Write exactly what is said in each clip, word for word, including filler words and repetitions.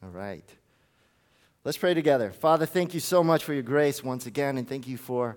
All right. Let's pray together. Father, thank you so much for your grace once again, and thank you for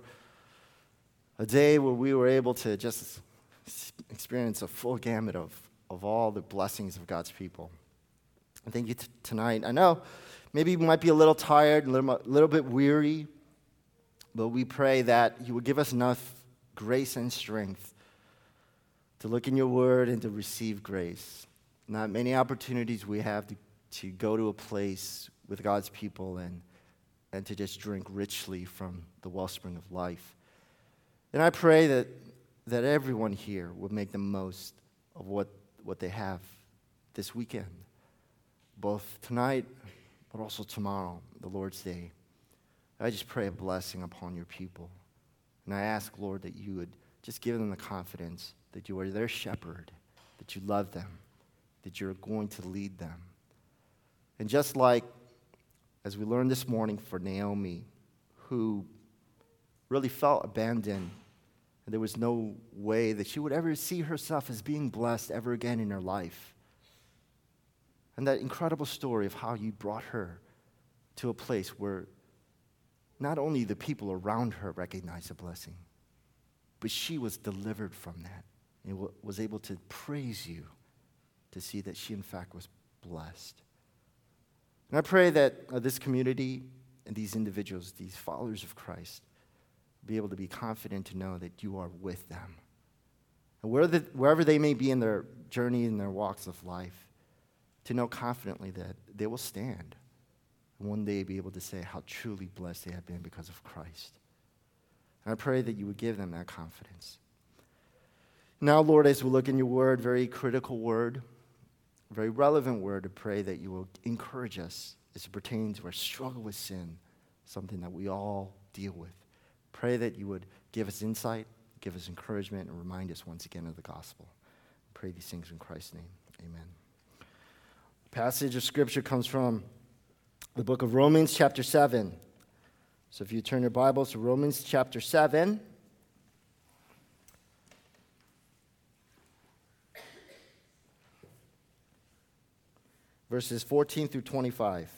a day where we were able to just experience a full gamut of, of all the blessings of God's people. And thank you t- tonight. I know maybe you might be a little tired, a little, little bit weary, but we pray that you would give us enough grace and strength to look in your word and to receive grace. Not many opportunities we have to, to go to a place with God's people and, and to just drink richly from the wellspring of life. And I pray that, that everyone here would make the most of what, what they have this weekend, both tonight but also tomorrow, the Lord's Day. I just pray a blessing upon your people. And I ask, Lord, that you would just give them the confidence that you are their shepherd, that you love them, that you're going to lead them. And just like, as we learned this morning for Naomi, who really felt abandoned, and there was no way that she would ever see herself as being blessed ever again in her life. And that incredible story of how you brought her to a place where not only the people around her recognized the blessing, but she was delivered from that and was able to praise you to see that she, in fact, was blessed. And I pray that uh, this community and these individuals, these followers of Christ, be able to be confident to know that you are with them. And where the, wherever they may be in their journey, in their walks of life, to know confidently that they will stand and one day be able to say how truly blessed they have been because of Christ. And I pray that you would give them that confidence. Now, Lord, as we look in your word, very critical word, very relevant word, to pray that you will encourage us as it pertains to our struggle with sin, something that we all deal with. Pray that you would give us insight, give us encouragement, and remind us once again of the gospel. Pray these things in Christ's name. Amen. The passage of Scripture comes from the book of Romans chapter seven. So if you turn your Bibles to Romans chapter seven, verses fourteen through twenty-five.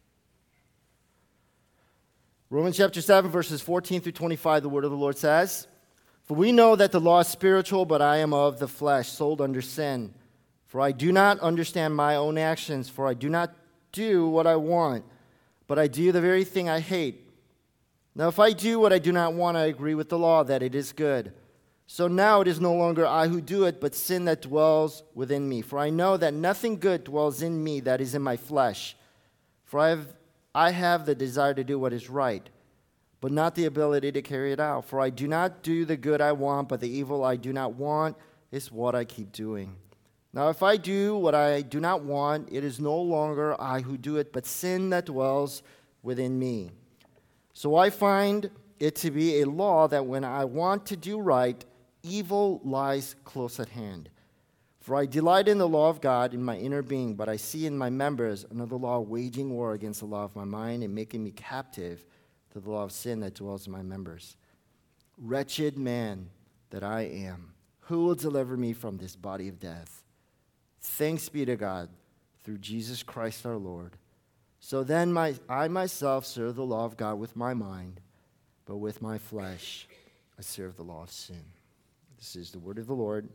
Romans chapter seven, verses fourteen through twenty-five, the word of the Lord says, "For we know that the law is spiritual, but I am of the flesh, sold under sin. For I do not understand my own actions, for I do not do what I want, but I do the very thing I hate. Now if I do what I do not want, I agree with the law that it is good. So now it is no longer I who do it, but sin that dwells within me. For I know that nothing good dwells in me, that is in my flesh. For I have, I have the desire to do what is right, but not the ability to carry it out. For I do not do the good I want, but the evil I do not want is what I keep doing. Now if I do what I do not want, it is no longer I who do it, but sin that dwells within me. So I find it to be a law that when I want to do right, evil lies close at hand. For I delight in the law of God in my inner being, but I see in my members another law waging war against the law of my mind and making me captive to the law of sin that dwells in my members. Wretched man that I am, who will deliver me from this body of death? Thanks be to God through Jesus Christ our Lord. So then my, I myself serve the law of God with my mind, but with my flesh I serve the law of sin." This is the word of the Lord.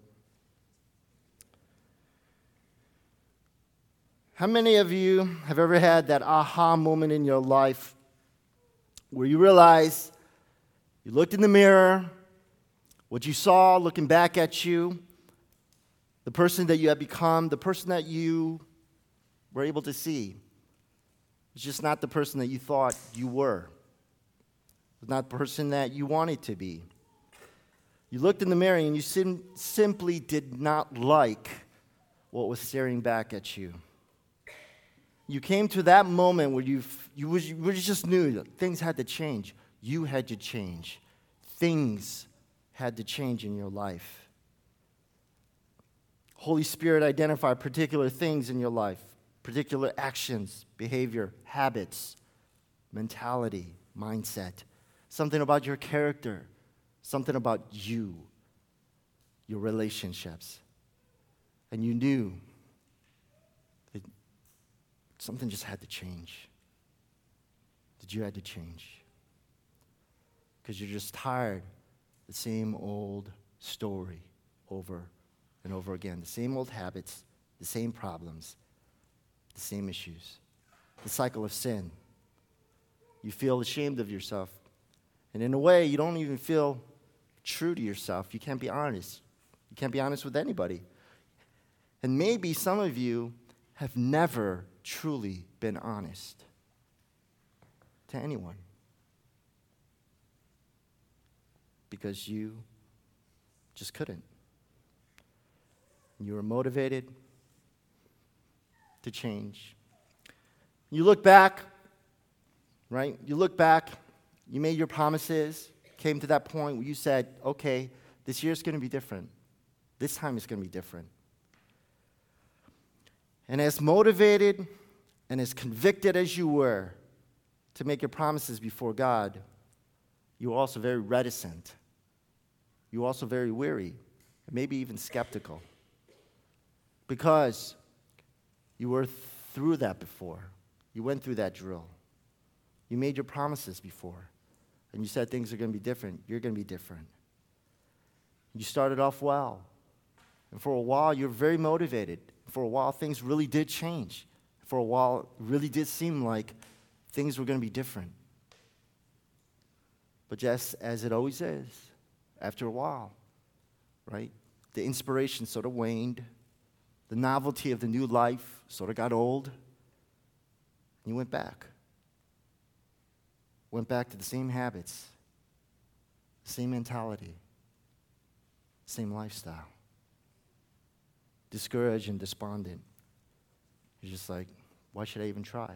How many of you have ever had that aha moment in your life where you realize you looked in the mirror, what you saw looking back at you, the person that you have become, the person that you were able to see, it's just not the person that you thought you were. It's not the person that you wanted to be. You looked in the mirror and you sim- simply did not like what was staring back at you. You came to that moment where you you, was, you just knew that things had to change. You had to change. Things had to change in your life. Holy Spirit identified particular things in your life, particular actions, behavior, habits, mentality, mindset, something about your character, something about you, your relationships. And you knew that something just had to change. That you had to change. Because you're just tired of the same old story over and over again. The same old habits, the same problems, the same issues. The cycle of sin. You feel ashamed of yourself. And in a way, you don't even feel true to yourself. You can't be honest. You can't be honest with anybody. And maybe some of you have never truly been honest to anyone. Because you just couldn't. You were motivated to change. You look back, right? You look back, you made your promises, came to that point where you said, okay, this year's going to be different. This time it's going to be different. And as motivated and as convicted as you were to make your promises before God, you were also very reticent. You were also very weary, and maybe even skeptical. Because you were through that before. You went through that drill. You made your promises before. And you said things are going to be different. You're going to be different. You started off well. And for a while, you were very motivated. For a while, things really did change. For a while, it really did seem like things were going to be different. But just as it always is, after a while, right, the inspiration sort of waned. The novelty of the new life sort of got old. And you went back. Went back to the same habits, same mentality, same lifestyle. Discouraged and despondent. You're just like, why should I even try?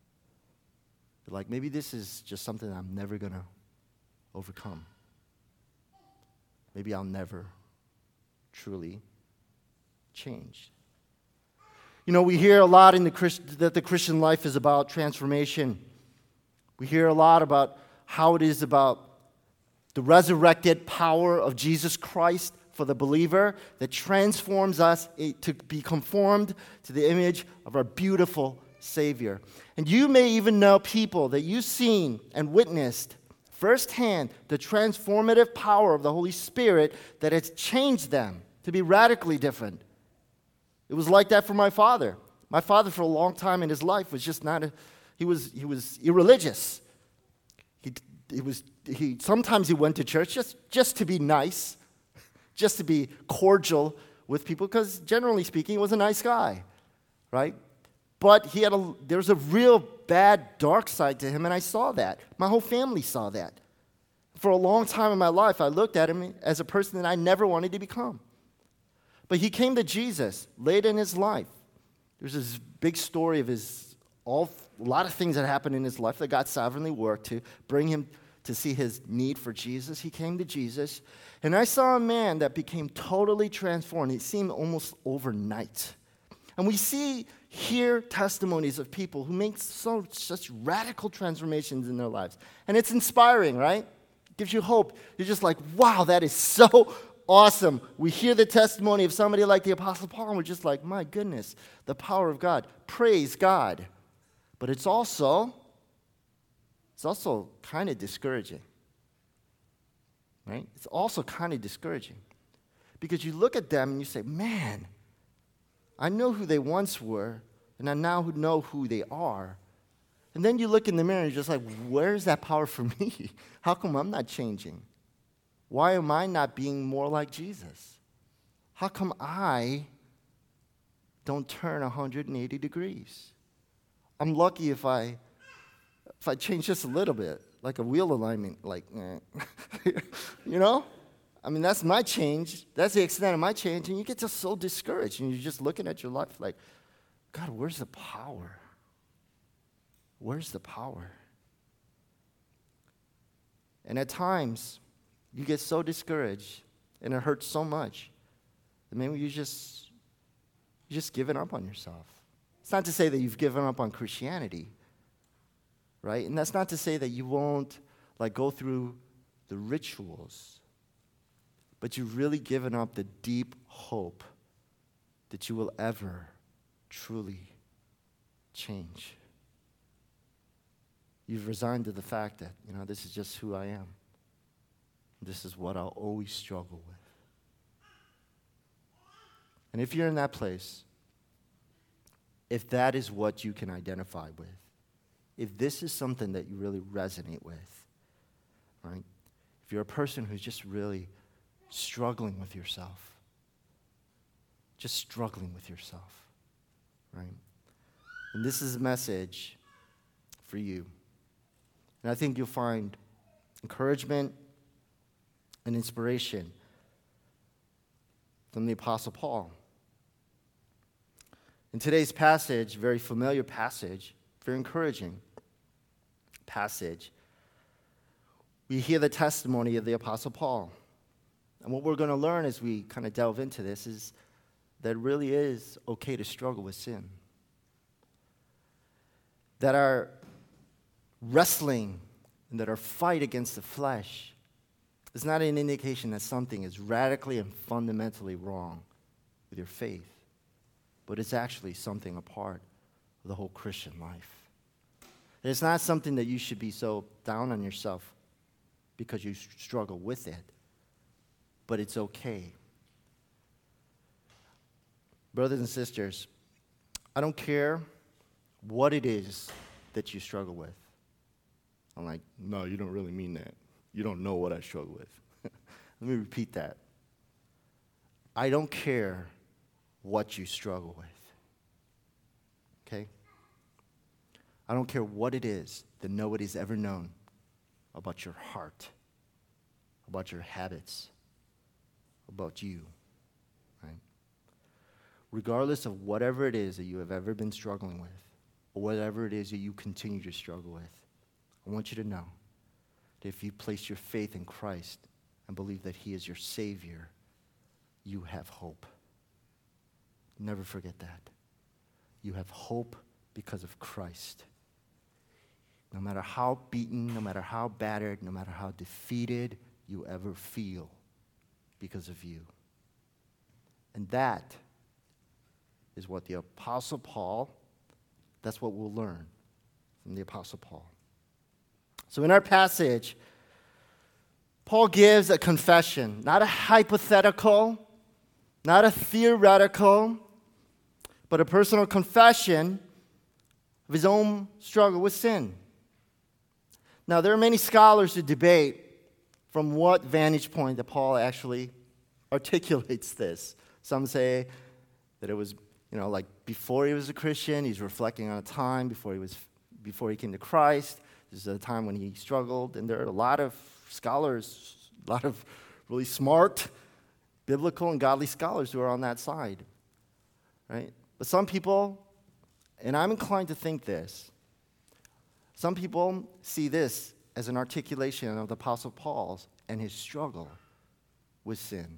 You're like, maybe this is just something I'm never going to overcome. Maybe I'll never truly change. You know, we hear a lot in the Christ- that the Christian life is about transformation. We hear a lot about how it is about the resurrected power of Jesus Christ for the believer that transforms us to be conformed to the image of our beautiful Savior. And you may even know people that you've seen and witnessed firsthand the transformative power of the Holy Spirit that has changed them to be radically different. It was like that for my father. My father, for a long time in his life, was just not a, he was he was irreligious. He he was he sometimes he went to church just just to be nice, just to be cordial with people, because generally speaking, he was a nice guy, right? But he had a there was a real bad dark side to him, and I saw that. My whole family saw that. For a long time in my life, I looked at him as a person that I never wanted to become. But he came to Jesus late in his life. There's this big story of his, all, a lot of things that happened in his life that God sovereignly worked to bring him to see his need for Jesus. He came to Jesus, and I saw a man that became totally transformed. It seemed almost overnight. And we see here testimonies of people who make so such radical transformations in their lives. And it's inspiring, right? It gives you hope. You're just like, wow, that is so awesome. We hear the testimony of somebody like the Apostle Paul, and we're just like, my goodness, the power of God. Praise God. But it's also, it's also kind of discouraging. Right? It's also kind of discouraging. Because you look at them and you say, man, I know who they once were, and I now know who they are. And then you look in the mirror and you're just like, where's that power for me? How come I'm not changing? Why am I not being more like Jesus? How come I don't turn one hundred eighty degrees? I'm lucky if I if I change just a little bit, like a wheel alignment, like, eh. You know? I mean, that's my change. That's the extent of my change. And you get just so discouraged. And you're just looking at your life like, God, where's the power? Where's the power? And at times, you get so discouraged, and it hurts so much, that maybe you just, you just given up on yourself. It's not to say that you've given up on Christianity, right? And that's not to say that you won't, like, go through the rituals, but you've really given up the deep hope that you will ever truly change. You've resigned to the fact that, you know, this is just who I am. This is what I'll always struggle with. And if you're in that place, if that is what you can identify with, if this is something that you really resonate with, right? If you're a person who's just really struggling with yourself, just struggling with yourself, right? And this is a message for you. And I think you'll find encouragement and inspiration from the Apostle Paul. In today's passage, very familiar passage, very encouraging passage, we hear the testimony of the Apostle Paul. And what we're going to learn as we kind of delve into this is that it really is okay to struggle with sin. That our wrestling and that our fight against the flesh is not an indication that something is radically and fundamentally wrong with your faith, but it's actually something a part of the whole Christian life. And it's not something that you should be so down on yourself because you struggle with it, but it's okay. Brothers and sisters, I don't care what it is that you struggle with. I'm like, no, you don't really mean that. You don't know what I struggle with. Let me repeat that. I don't care what you struggle with. Okay? I don't care what it is that nobody's ever known about your heart, about your habits, about you. Right? Regardless of whatever it is that you have ever been struggling with, or whatever it is that you continue to struggle with, I want you to know that if you place your faith in Christ and believe that He is your Savior, you have hope. Never forget that. You have hope because of Christ. No matter how beaten, no matter how battered, no matter how defeated you ever feel because of you. And that is what the Apostle Paul, that's what we'll learn from the Apostle Paul. So in our passage, Paul gives a confession, not a hypothetical, not a theoretical, but a personal confession of his own struggle with sin. Now, there are many scholars who debate from what vantage point that Paul actually articulates this. Some say that it was, you know, like before he was a Christian, he's reflecting on a time before he was, before he came to Christ. This is a time when he struggled, and there are a lot of scholars, a lot of really smart, biblical and godly scholars who are on that side, right? But some people, and I'm inclined to think this, some people see this as an articulation of the Apostle Paul's and his struggle with sin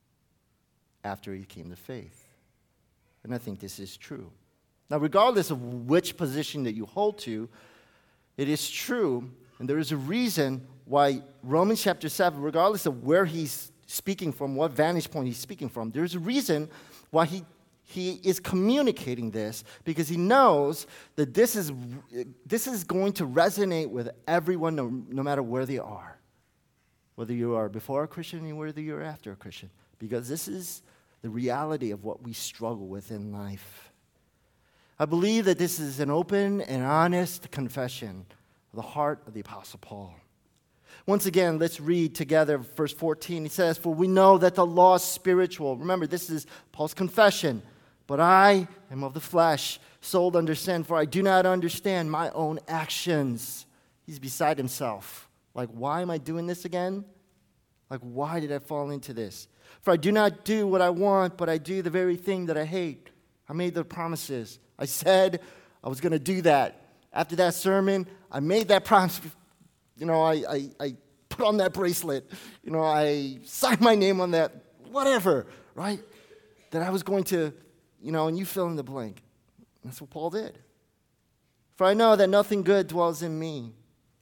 after he came to faith. And I think this is true. Now, regardless of which position that you hold to, it is true, and there is a reason why Romans chapter seven, regardless of where he's speaking from, what vantage point he's speaking from, there's a reason why he, he is communicating this, because he knows that this is, this is going to resonate with everyone no, no matter where they are, whether you are before a Christian or whether you're after a Christian, because this is the reality of what we struggle with in life. I believe that this is an open and honest confession of the heart of the Apostle Paul. Once again, let's read together verse fourteen. He says, "For we know that the law is spiritual." Remember, this is Paul's confession. "But I am of the flesh, sold under sin, for I do not understand my own actions." He's beside himself. Like, why am I doing this again? Like, why did I fall into this? "For I do not do what I want, but I do the very thing that I hate." I made the promises. I said I was going to do that. After that sermon, I made that promise. You know, I, I, I put on that bracelet. You know, I signed my name on that, whatever, right? That I was going to, you know, and you fill in the blank. That's what Paul did. "For I know that nothing good dwells in me,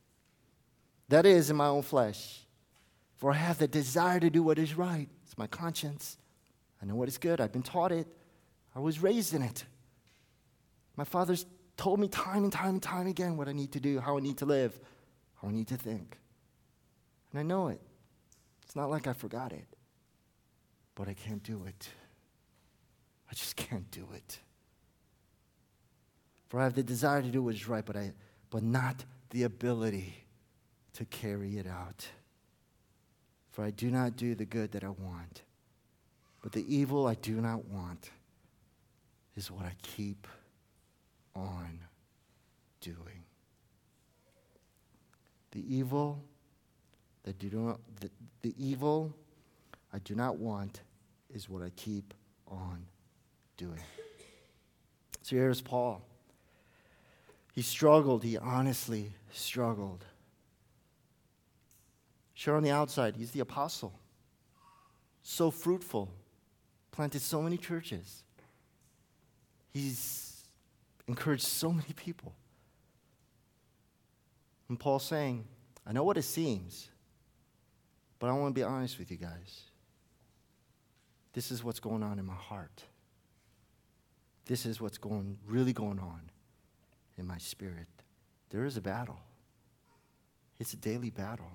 that is, in my own flesh. For I have the desire to do what is right." It's my conscience. I know what is good. I've been taught it. I was raised in it. My fathers told me time and time and time again what I need to do, how I need to live, how I need to think. And I know it. It's not like I forgot it. But I can't do it. I just can't do it. For I have the desire to do what is right, but I but not the ability to carry it out. For I do not do the good that I want, but the evil I do not want is what I keep on doing. The evil that do not the, the evil I do not want is what I keep on doing. So here's Paul. He struggled. He honestly struggled. Sure, on the outside, he's the apostle. So fruitful. Planted so many churches. He's encouraged so many people. And Paul's saying, I know what it seems, but I want to be honest with you guys. This is what's going on in my heart. This is what's going really going on in my spirit. There is a battle. It's a daily battle.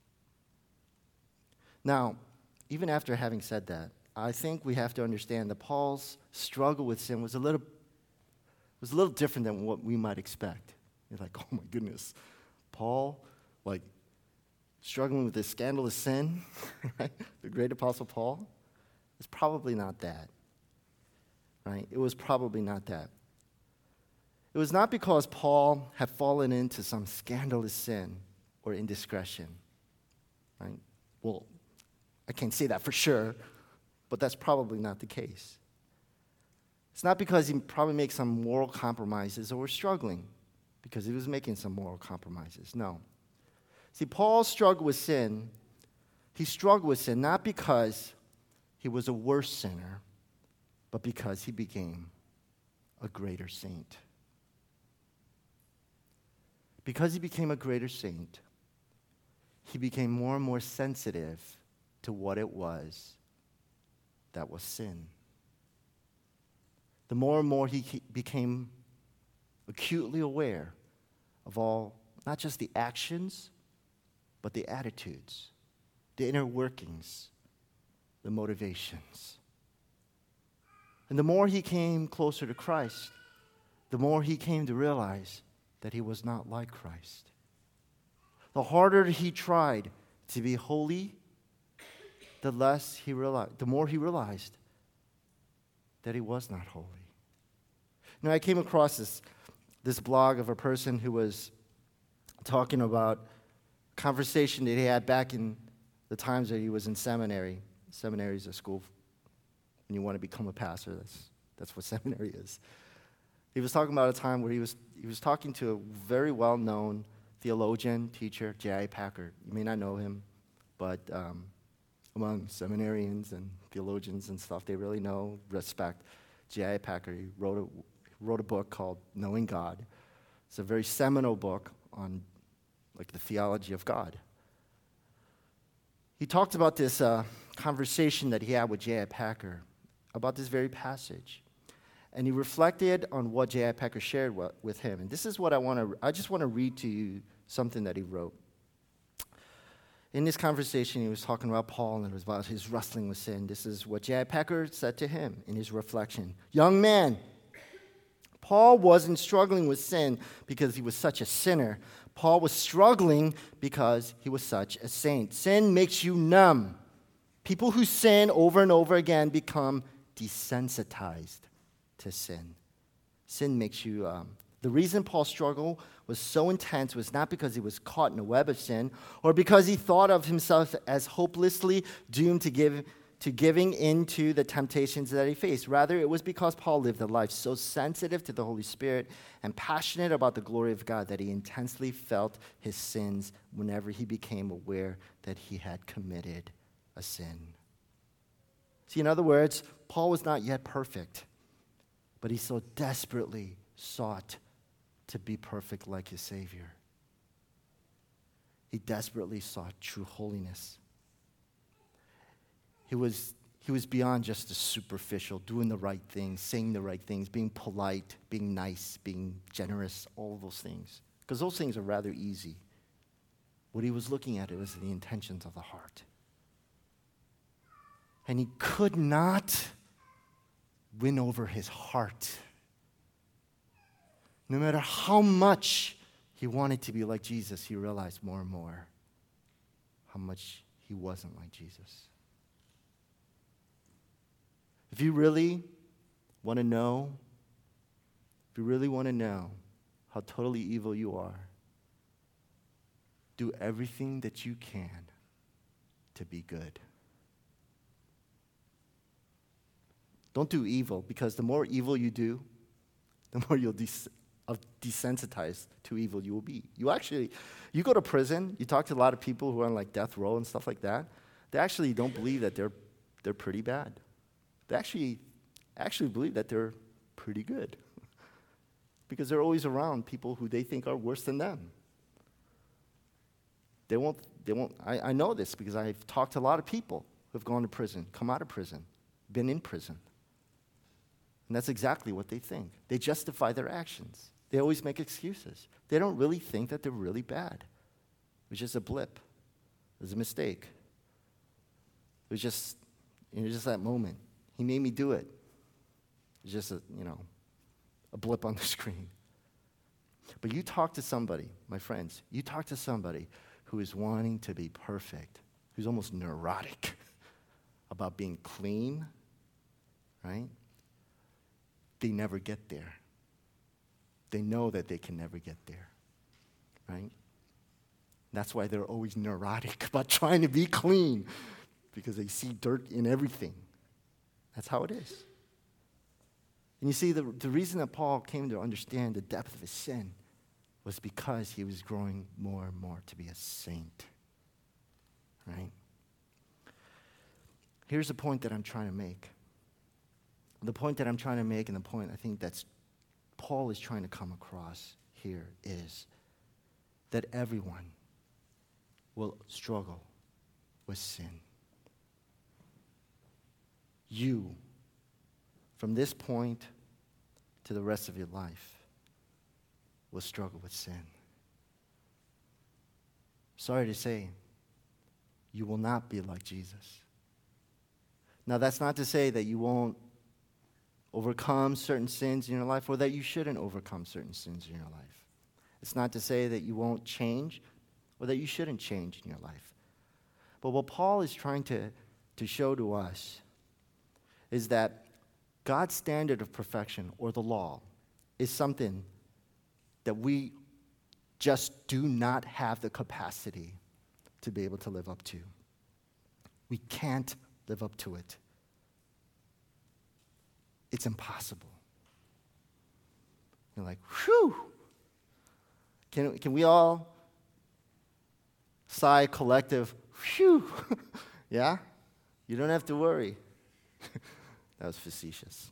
Now, even after having said that, I think we have to understand that Paul's struggle with sin was a little was a little different than what we might expect. You're like, oh my goodness, Paul, like struggling with this scandalous sin, right? The great apostle Paul. It's probably not that, right? It was probably not that. It was not because Paul had fallen into some scandalous sin or indiscretion, right? Well, I can't say that for sure, but that's probably not the case. It's not because he probably made some moral compromises or was struggling because he was making some moral compromises. No. See, Paul struggled with sin. He struggled with sin not because he was a worse sinner, but because he became a greater saint. Because he became a greater saint, he became more and more sensitive to what it was that was sin. The more and more he became acutely aware of all, not just the actions, but the attitudes, the inner workings, the motivations. And the more he came closer to Christ, the more he came to realize that he was not like Christ. The harder he tried to be holy, the less he realized, the more he realized that he was not holy. Now, I came across this, this blog of a person who was talking about a conversation that he had back in the times that he was in seminary. Seminary is a school when you want to become a pastor. That's, that's what seminary is. He was talking about a time where he was he was talking to a very well-known theologian, teacher, J I Packer. You may not know him, but um, among seminarians and theologians and stuff, they really know, respect J I Packer. He wrote a, wrote a book called Knowing God. It's a very seminal book on like the theology of God. He talked about this uh, conversation that he had with J I Packer about this very passage. And he reflected on what J I Packer shared with him. And this is what I want to, I just want to read to you something that he wrote. In this conversation, he was talking about Paul, and it was about his wrestling with sin. This is what J I Packer said to him in his reflection. Young man, Paul wasn't struggling with sin because he was such a sinner. Paul was struggling because he was such a saint. Sin makes you numb. People who sin over and over again become desensitized to sin. Sin makes you, um, the reason Paul's struggle was so intense was not because he was caught in a web of sin or because he thought of himself as hopelessly doomed to give to giving into the temptations that he faced. Rather, it was because Paul lived a life so sensitive to the Holy Spirit and passionate about the glory of God that he intensely felt his sins whenever he became aware that he had committed a sin. See, in other words, Paul was not yet perfect, but he so desperately sought to be perfect like his Savior. He desperately sought true holiness. He was, He was beyond just the superficial, doing the right things, saying the right things, being polite, being nice, being generous, all those things. Because those things are rather easy. What he was looking at was the intentions of the heart. And he could not win over his heart. No matter how much he wanted to be like Jesus, he realized more and more how much he wasn't like Jesus. If you really want to know, if you really want to know how totally evil you are, do everything that you can to be good. Don't do evil, because the more evil you do, the more you'll des- uh, desensitize to evil you will be. You actually, you go to prison, you talk to a lot of people who are on like death row and stuff like that, they actually don't believe that they're they're pretty bad. They actually actually believe that they're pretty good. Because they're always around people who they think are worse than them. They won't, they won't, I, I know this because I've talked to a lot of people who have gone to prison, come out of prison, been in prison. And that's exactly what they think. They justify their actions. They always make excuses. They don't really think that they're really bad. It was just a blip. It was a mistake. It was just, it was just that moment. He made me do it. It's just a, you know, a blip on the screen. But you talk to somebody, my friends, you talk to somebody who is wanting to be perfect, who's almost neurotic about being clean, right? They never get there. They know that they can never get there, right? That's why they're always neurotic about trying to be clean, because they see dirt in everything. That's how it is. And you see, the, the reason that Paul came to understand the depth of his sin was because he was growing more and more to be a saint, right? Here's the point that I'm trying to make. The point that I'm trying to make, and the point I think that's Paul is trying to come across here, is that everyone will struggle with sin. You, from this point to the rest of your life, will struggle with sin. Sorry to say, you will not be like Jesus. Now, that's not to say that you won't overcome certain sins in your life, or that you shouldn't overcome certain sins in your life. It's not to say that you won't change, or that you shouldn't change in your life. But what Paul is trying to, to show to us is that God's standard of perfection, or the law, is something that we just do not have the capacity to be able to live up to. We can't live up to it. It's impossible. You're like, whew. Can, can we all sigh collective, whew? Yeah? You don't have to worry. That was facetious.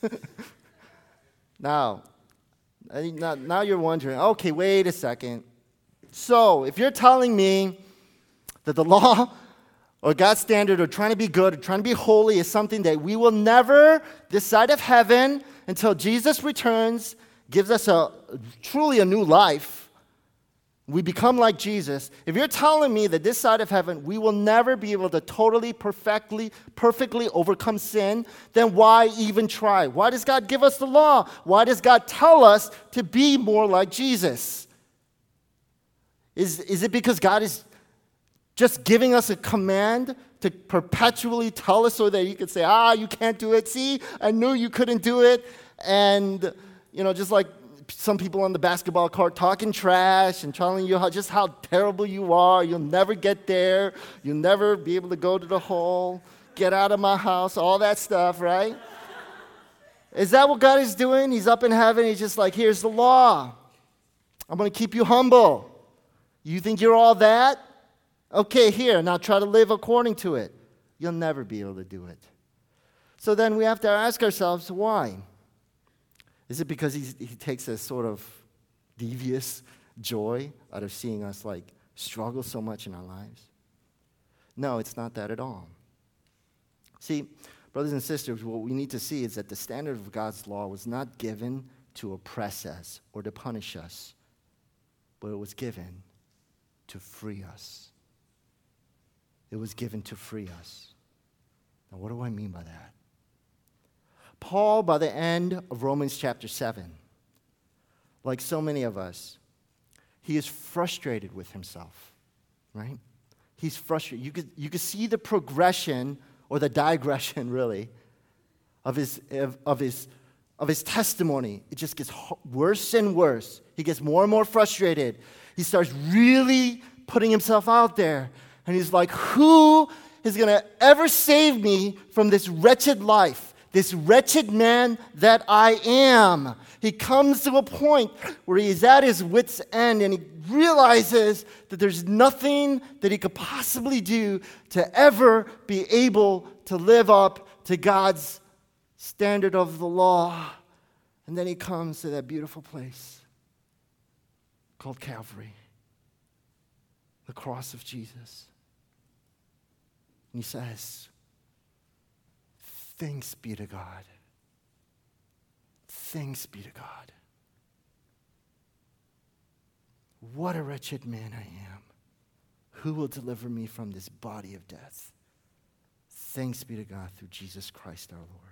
Now, now, now you're wondering, okay, wait a second. So, if you're telling me that the law or God's standard or trying to be good or trying to be holy is something that we will never this side of heaven until Jesus returns, gives us a truly a new life, we become like Jesus. If you're telling me that this side of heaven we will never be able to totally, perfectly, perfectly overcome sin, then why even try? Why does God give us the law? Why does God tell us to be more like Jesus? Is, is it because God is just giving us a command to perpetually tell us so that you could say, ah, you can't do it. See, I knew you couldn't do it. And, you know, just like some people on the basketball court talking trash and telling you how, just how terrible you are. You'll never get there. You'll never be able to go to the hole. Get out of my house. All that stuff, right? Is that what God is doing? He's up in heaven. He's just like, here's the law. I'm going to keep you humble. You think you're all that? Okay, here, now try to live according to it. You'll never be able to do it. So then we have to ask ourselves, why? Is it because he's, he takes a sort of devious joy out of seeing us like struggle so much in our lives? No, it's not that at all. See, brothers and sisters, what we need to see is that the standard of God's law was not given to oppress us or to punish us, but it was given to free us. It was given to free us. Now, what do I mean by that? Paul, by the end of Romans chapter seven, like so many of us, he is frustrated with himself, right? He's frustrated. You could, you could see the progression, or the digression, really, of his, of, of his, of his testimony. It just gets worse and worse. He gets more and more frustrated. He starts really putting himself out there. And he's like, who is going to ever save me from this wretched life? This wretched man that I am. He comes to a point where he's at his wit's end and he realizes that there's nothing that he could possibly do to ever be able to live up to God's standard of the law. And then he comes to that beautiful place called Calvary, the cross of Jesus. And he says, thanks be to God. Thanks be to God. What a wretched man I am. Who will deliver me from this body of death? Thanks be to God through Jesus Christ our Lord.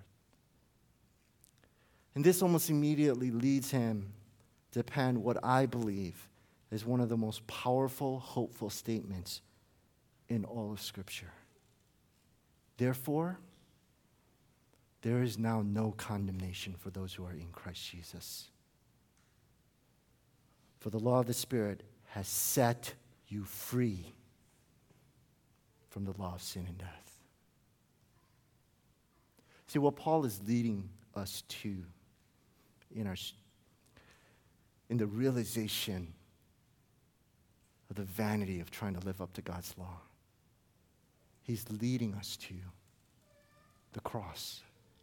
And this almost immediately leads him to pen what I believe is one of the most powerful, hopeful statements in all of Scripture. Therefore, there is now no condemnation for those who are in Christ Jesus. For the law of the Spirit has set you free from the law of sin and death. See, what Paul is leading us to in, our, in the realization of the vanity of trying to live up to God's law, he's leading us to the cross.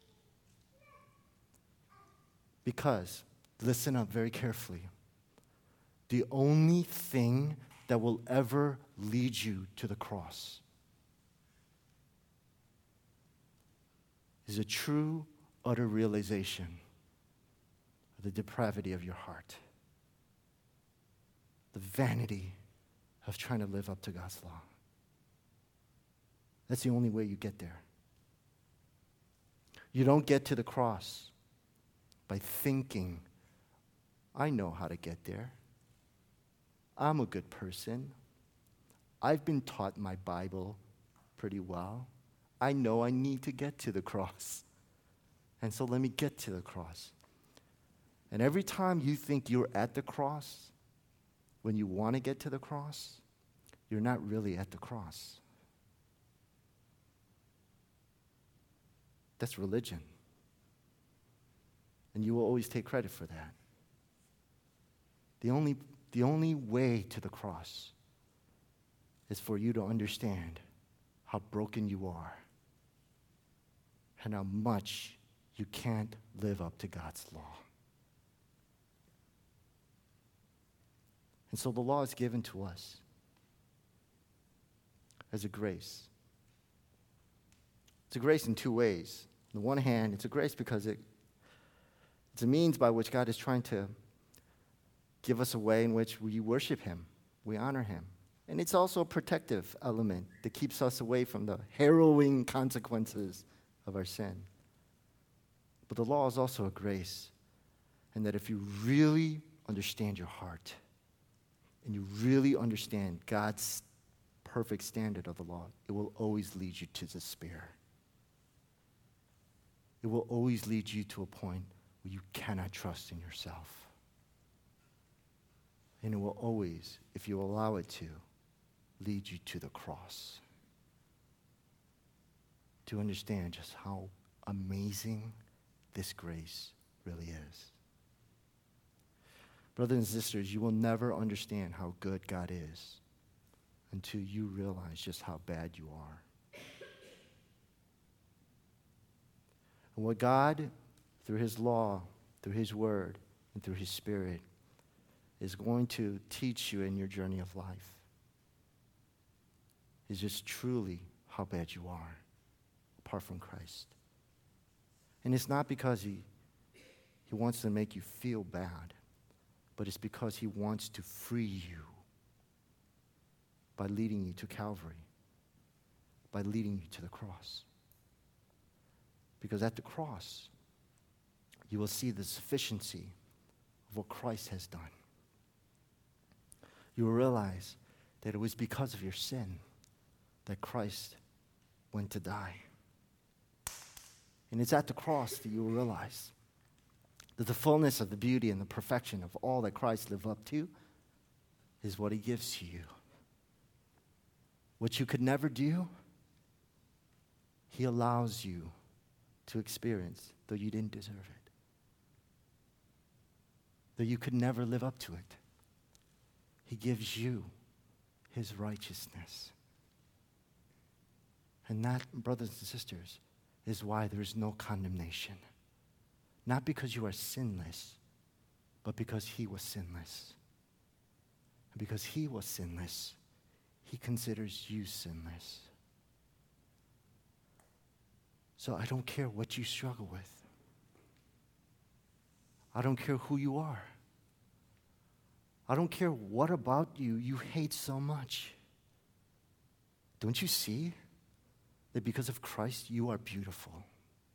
Because, listen up very carefully, the only thing that will ever lead you to the cross is a true, utter realization of the depravity of your heart, the vanity of trying to live up to God's law. That's the only way you get there. You don't get to the cross by thinking, I know how to get there. I'm a good person. I've been taught my Bible pretty well. I know I need to get to the cross. And so let me get to the cross. And every time you think you're at the cross, when you want to get to the cross, you're not really at the cross. That's religion. And you will always take credit for that. The only, the only way to the cross is for you to understand how broken you are and how much you can't live up to God's law. And so the law is given to us as a grace. It's a grace in two ways. On the one hand, it's a grace because it It's a means by which God is trying to give us a way in which we worship Him, we honor Him. And it's also a protective element that keeps us away from the harrowing consequences of our sin. But the law is also a grace, and that if you really understand your heart, and you really understand God's perfect standard of the law, it will always lead you to despair. It will always lead you to a point where you cannot trust in yourself. And it will always, if you allow it to, lead you to the cross. To understand just how amazing this grace really is. Brothers and sisters, you will never understand how good God is until you realize just how bad you are. And what God, through His law, through His word, and through His Spirit, is going to teach you in your journey of life is just truly how bad you are apart from Christ. And it's not because he, he wants to make you feel bad, but it's because he wants to free you by leading you to Calvary, by leading you to the cross. Because at the cross, you will see the sufficiency of what Christ has done. You will realize that it was because of your sin that Christ went to die. And it's at the cross that you will realize that the fullness of the beauty and the perfection of all that Christ lived up to is what he gives to you. What you could never do, he allows you to experience, though you didn't deserve it. Though you could never live up to it. He gives you his righteousness. And that, brothers and sisters, is why there is no condemnation. Not because you are sinless, but because he was sinless. And because he was sinless, he considers you sinless. So I don't care what you struggle with. I don't care who you are. I don't care what about you you hate so much. Don't you see that because of Christ you are beautiful?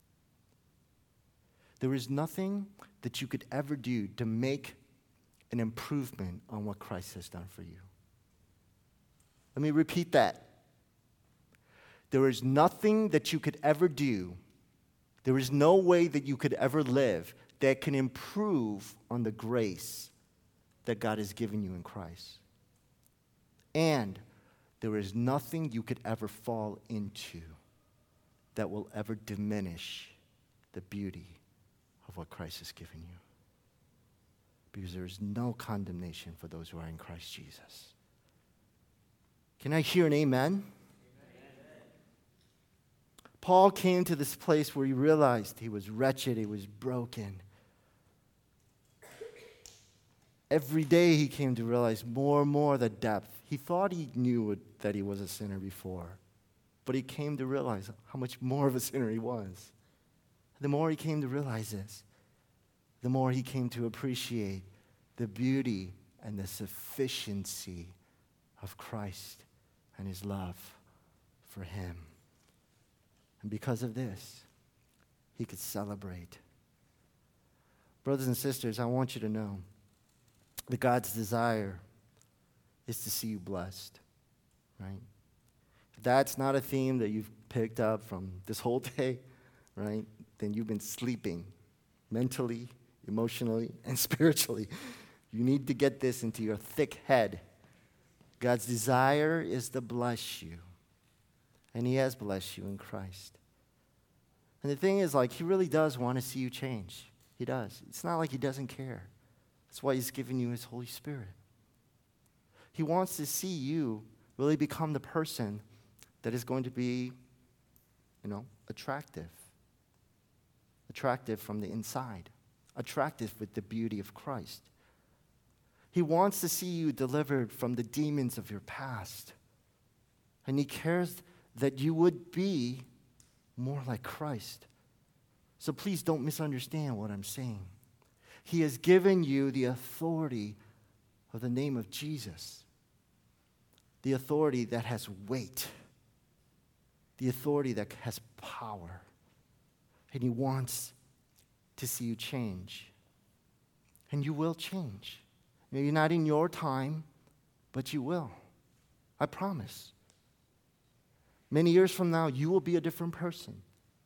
There is nothing that you could ever do to make an improvement on what Christ has done for you. Let me repeat that. There is nothing that you could ever do, there is no way that you could ever live that can improve on the grace that God has given you in Christ. And there is nothing you could ever fall into that will ever diminish the beauty of what Christ has given you. Because there is no condemnation for those who are in Christ Jesus. Can I hear an amen? Paul came to this place where he realized he was wretched, he was broken. Every day he came to realize more and more the depth. He thought he knew it, that he was a sinner before, but he came to realize how much more of a sinner he was. The more he came to realize this, the more he came to appreciate the beauty and the sufficiency of Christ and his love for him. And because of this, he could celebrate. Brothers and sisters, I want you to know that God's desire is to see you blessed, right? If that's not a theme that you've picked up from this whole day, right, then you've been sleeping mentally, emotionally, and spiritually. You need to get this into your thick head. God's desire is to bless you. And he has blessed you in Christ. And the thing is, like, he really does want to see you change. He does. It's not like he doesn't care. That's why he's given you his Holy Spirit. He wants to see you really become the person that is going to be, you know, attractive. Attractive from the inside. Attractive with the beauty of Christ. He wants to see you delivered from the demons of your past. And he cares that you would be more like Christ. So please don't misunderstand what I'm saying. He has given you the authority of the name of Jesus. The authority that has weight. The authority that has power. And he wants to see you change. And you will change. Maybe not in your time, but you will. I promise. Many years from now, you will be a different person.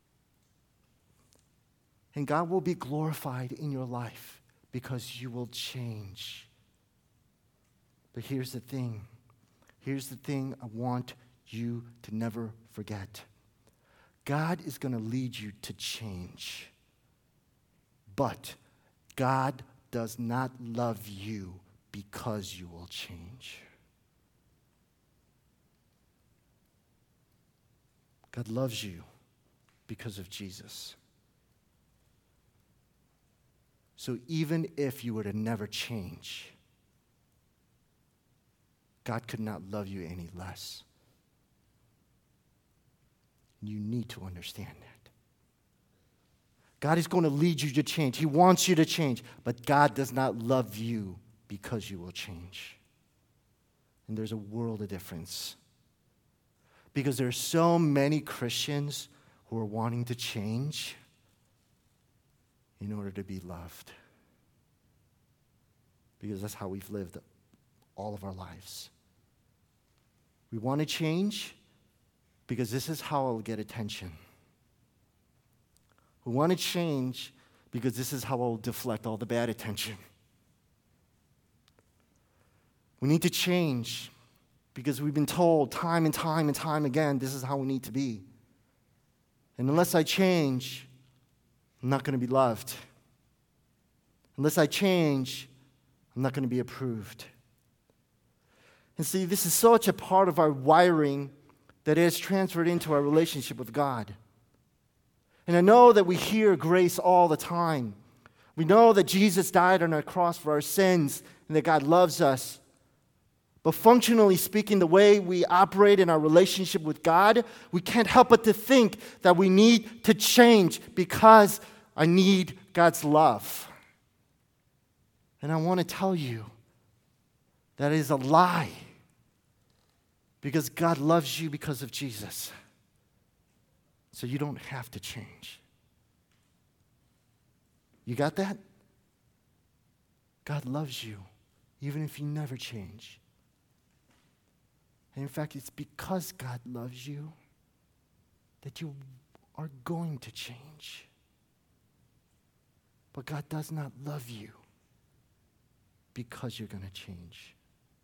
And God will be glorified in your life because you will change. But here's the thing. Here's the thing I want you to never forget. God is going to lead you to change. But God does not love you because you will change. God loves you because of Jesus. So even if you were to never change, God could not love you any less. You need to understand that. God is going to lead you to change. He wants you to change. But God does not love you because you will change. And there's a world of difference. Because there are so many Christians who are wanting to change in order to be loved. Because that's how we've lived all of our lives. We want to change because this is how I'll get attention. We want to change because this is how I'll deflect all the bad attention. We need to change because we've been told time and time and time again, this is how we need to be. And unless I change, I'm not going to be loved. Unless I change, I'm not going to be approved. And see, this is such a part of our wiring that it has transferred into our relationship with God. And I know that we hear grace all the time. We know that Jesus died on our cross for our sins and that God loves us. But functionally speaking, the way we operate in our relationship with God, we can't help but to think that we need to change because I need God's love. And I want to tell you that is a lie. Because God loves you because of Jesus. So you don't have to change. You got that? God loves you even if you never change. And in fact, it's because God loves you that you are going to change. But God does not love you because you're going to change.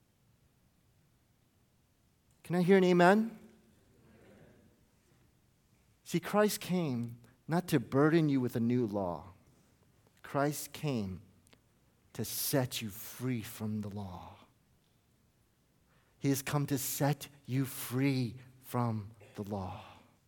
Can I hear an amen? See, Christ came not to burden you with a new law. Christ came to set you free from the law. He has come to set you free from the law.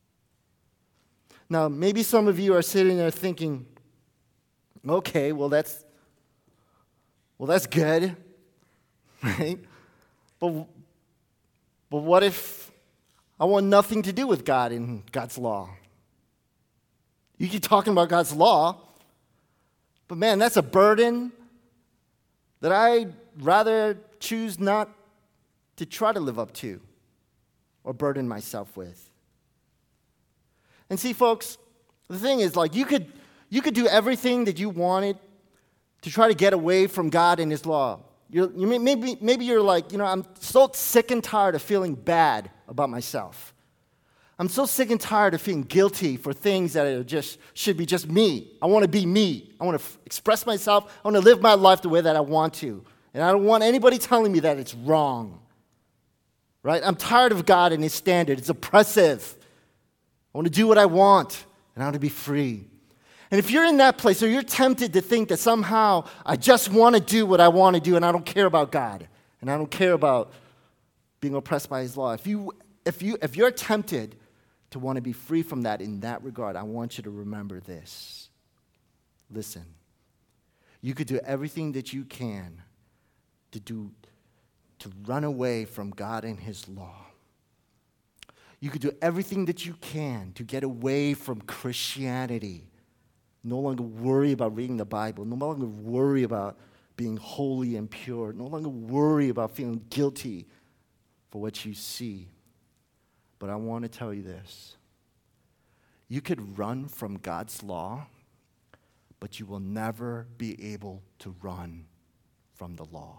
Now, maybe some of you are sitting there thinking, okay, well, that's, well, that's good, right? But But what if I want nothing to do with God and God's law? You keep talking about God's law, but man, that's a burden that I'd rather choose not to try to live up to or burden myself with. And see, folks, the thing is, like, you could you could do everything that you wanted to try to get away from God and His law. You're, you may, maybe, maybe you're like, you know, I'm so sick and tired of feeling bad about myself. I'm so sick and tired of feeling guilty for things that are just should be just me. I want to be me. I want to f- express myself. I want to live my life the way that I want to. And I don't want anybody telling me that it's wrong. Right? I'm tired of God and His standard. It's oppressive. I want to do what I want, and I want to be free. And if you're in that place, or you're tempted to think that somehow I just want to do what I want to do and I don't care about God, and I don't care about being oppressed by His law, if, you, if, you, if you're tempted to want to be free from that in that regard, I want you to remember this. Listen, you could do everything that you can to do to run away from God and His law. You could do everything that you can to get away from Christianity. No longer worry about reading the Bible. No longer worry about being holy and pure. No longer worry about feeling guilty for what you see. But I want to tell you this. You could run from God's law, but you will never be able to run from the law.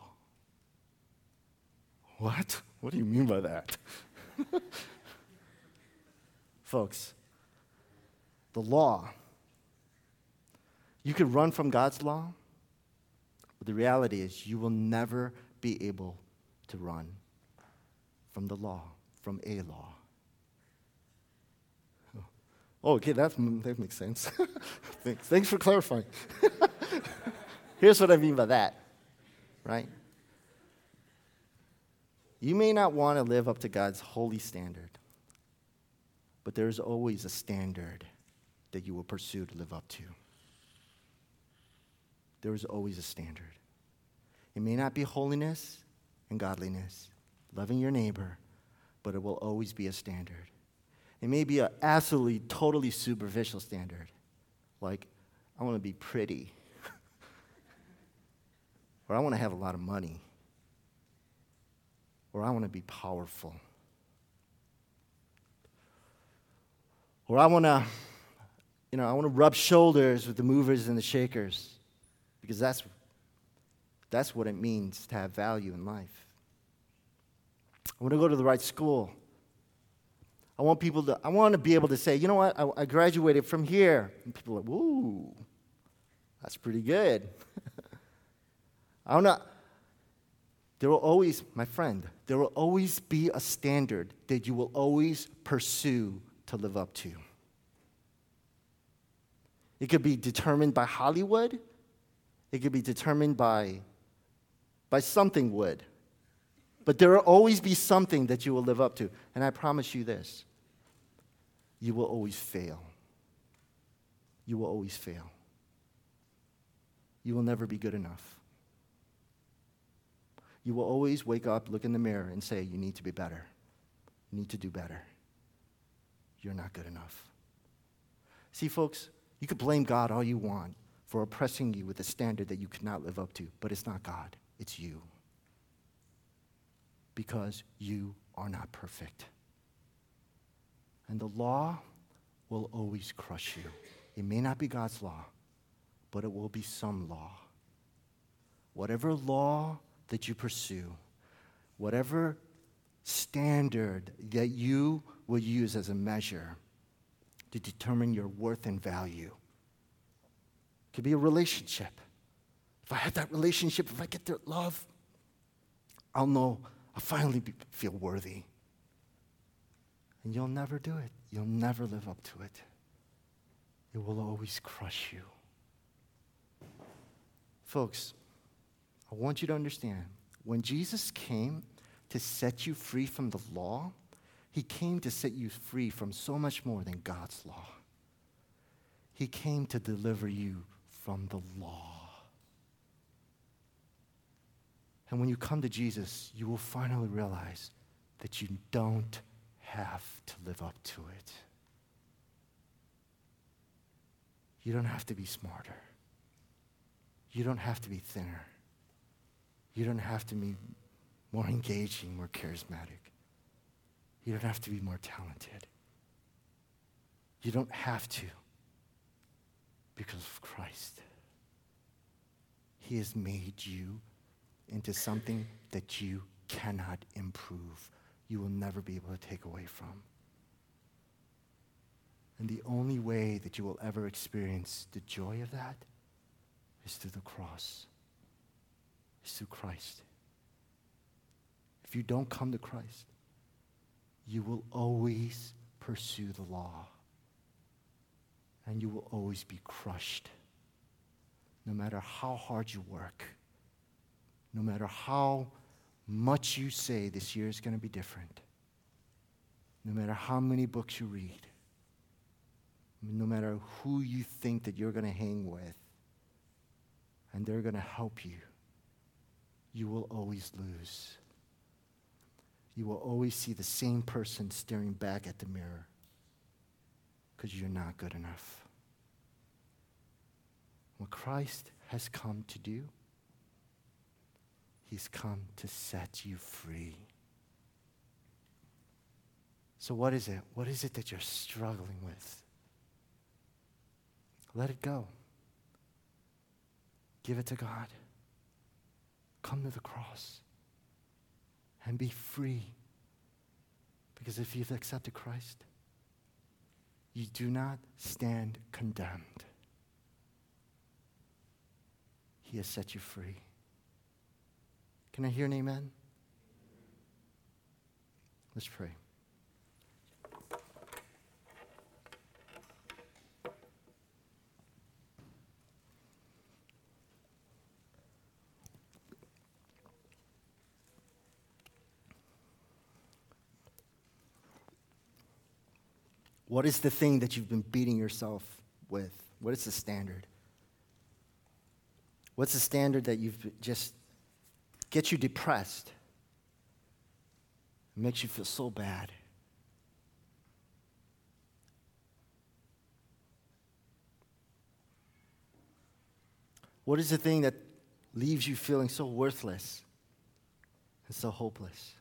What? What do you mean by that? Folks, the law, you could run from God's law, but the reality is you will never be able to run from the law, from a law. Oh, okay, that, that makes sense. Thanks. Thanks for clarifying. Here's what I mean by that, right? You may not want to live up to God's holy standard, but there's always a standard that you will pursue to live up to. There is always a standard. It may not be holiness and godliness, loving your neighbor, but it will always be a standard. It may be an absolutely, totally superficial standard. Like, I want to be pretty. Or I want to have a lot of money. Or I want to be powerful. Or I want to, you know, I want to rub shoulders with the movers and the shakers. Because that's, that's what it means to have value in life. I want to go to the right school. I want people to, I want to be able to say, you know what, I, I graduated from here. And people are like, woo, that's pretty good. I don't know. There will always, my friend, there will always be a standard that you will always pursue to live up to. It could be determined by Hollywood. It could be determined by, by something would. But there will always be something that you will live up to. And I promise you this, you will always fail. You will always fail. You will never be good enough. You will always wake up, look in the mirror, and say, you need to be better. You need to do better. You're not good enough. See, folks, you could blame God all you want for oppressing you with a standard that you could not live up to, but it's not God, it's you. Because you are not perfect. And the law will always crush you. It may not be God's law, but it will be some law. Whatever law that you pursue, whatever standard that you will use as a measure to determine your worth and value. It could be a relationship. If I have that relationship, if I get that love, I'll know, I'll finally be, feel worthy. And you'll never do it. You'll never live up to it. It will always crush you. Folks, I want you to understand, when Jesus came to set you free from the law, he came to set you free from so much more than God's law. He came to deliver you from the law. And when you come to Jesus, you will finally realize that you don't have to live up to it. You don't have to be smarter. You don't have to be thinner. You don't have to be more engaging, more charismatic. You don't have to be more talented. You don't have to, because of Christ. He has made you into something that you cannot improve. You will never be able to take away from. And the only way that you will ever experience the joy of that is through the cross. It's through Christ. If you don't come to Christ, you will always pursue the law. And you will always be crushed. No matter how hard you work, no matter how much you say this year is going to be different, no matter how many books you read, no matter who you think that you're going to hang with, and they're going to help you, you will always lose. You will always see the same person staring back at the mirror because you're not good enough. What Christ has come to do, he's come to set you free. So what is it? What is it that you're struggling with? Let it go. Give it to God. Come to the cross and be free. Because if you've accepted Christ, you do not stand condemned. He has set you free. Can I hear an amen? Let's pray. What is the thing that you've been beating yourself with? What is the standard? What's the standard that you've just gets you depressed? It makes you feel so bad. What is the thing that leaves you feeling so worthless and so hopeless?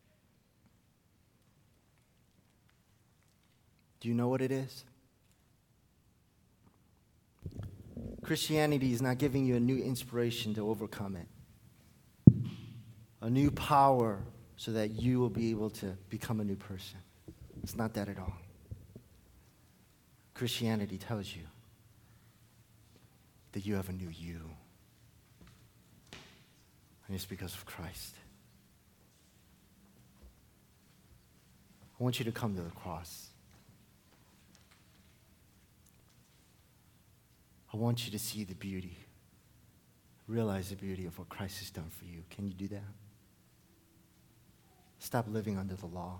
Do you know what it is? Christianity is not giving you a new inspiration to overcome it, a new power so that you will be able to become a new person. It's not that at all. Christianity tells you that you have a new you. And it's because of Christ. I want you to come to the cross. I want you to see the beauty, realize the beauty of what Christ has done for you. Can you do that? Stop living under the law.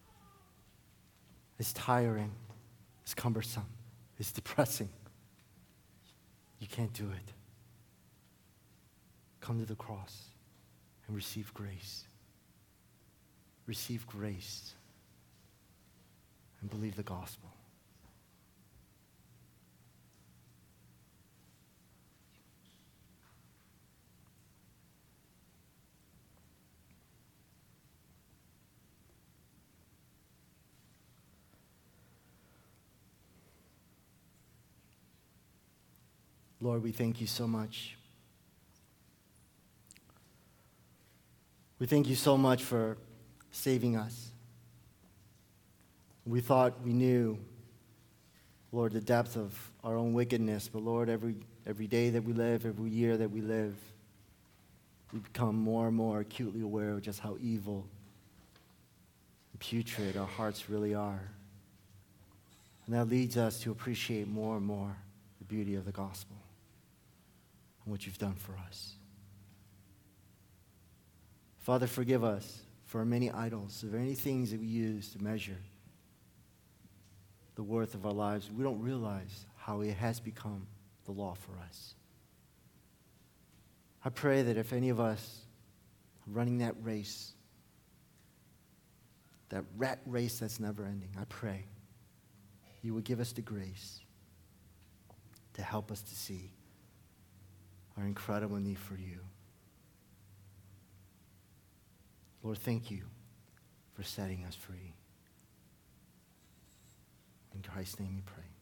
It's tiring. It's cumbersome. It's depressing. You can't do it. Come to the cross and receive grace. Receive grace and believe the gospel. Lord, we thank you so much. We thank you so much for saving us. We thought we knew, Lord, the depth of our own wickedness, but Lord, every, every day that we live, every year that we live, we become more and more acutely aware of just how evil and putrid our hearts really are. And that leads us to appreciate more and more the beauty of the gospel and what you've done for us. Father, forgive us for our many idols, of any things that we use to measure the worth of our lives. We don't realize how it has become the law for us. I pray that if any of us are running that race, that rat race that's never ending, I pray you would give us the grace to help us to see our incredible need for you. Lord, thank you for setting us free. In Christ's name we pray.